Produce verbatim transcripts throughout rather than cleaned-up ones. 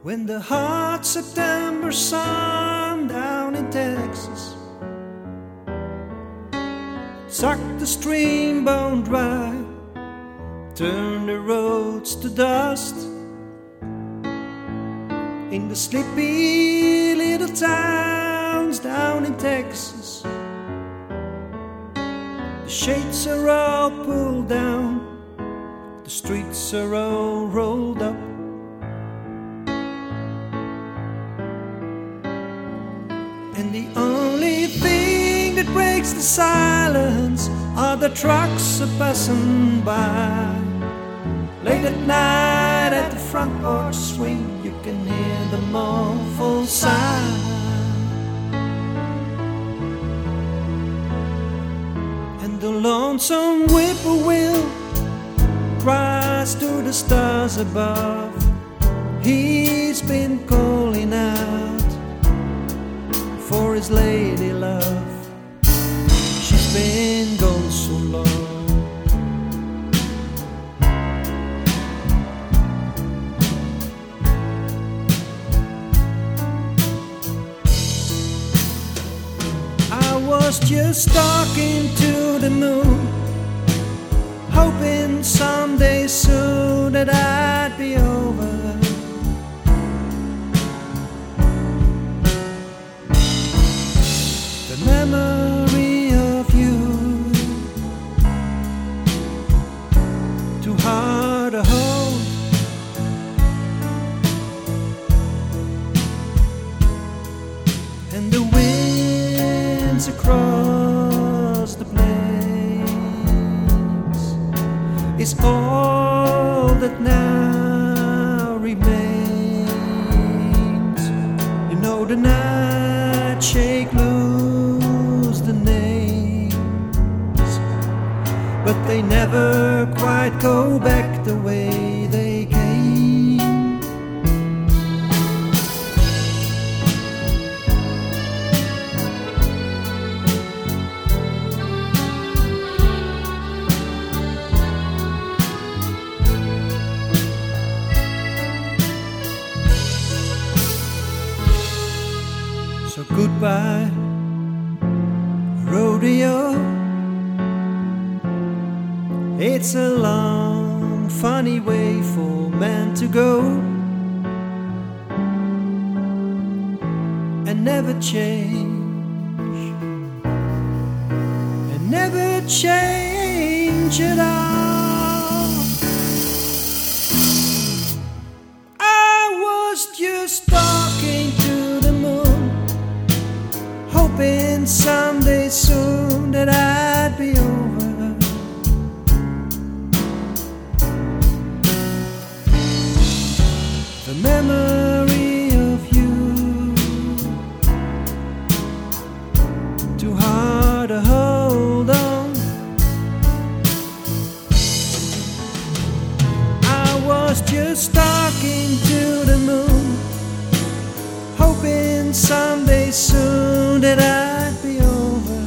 When the hot September sun down in Texas sucked the stream bone dry, turned the roads to dust in the sleepy little towns down in Texas. The shades are all pulled down, the streets are all rolled up, and the only thing that breaks the silence are the trucks are passing by. Late at night at the front porch swing, you can hear the muffled sigh. And the lonesome whippoorwill cries to the stars above. He's been calling out for his lady love. She's been gone so long. I was just talking to the moon, hoping someday soon that I'd be over. The memory of you, too hard to hold, and the winds across the plains is all that now remains. You know the night shake loose the names, but they never quite go back the way they came. So goodbye, rodeo. It's a long, funny way for man to go, and never change, and never change at all. I was just talking to the moon, hoping someday soon that I'd be over. The memory of you, too hard to hold on. I was just talking to the moon, hoping someday soon that I'd be over.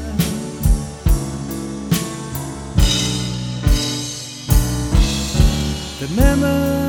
The memory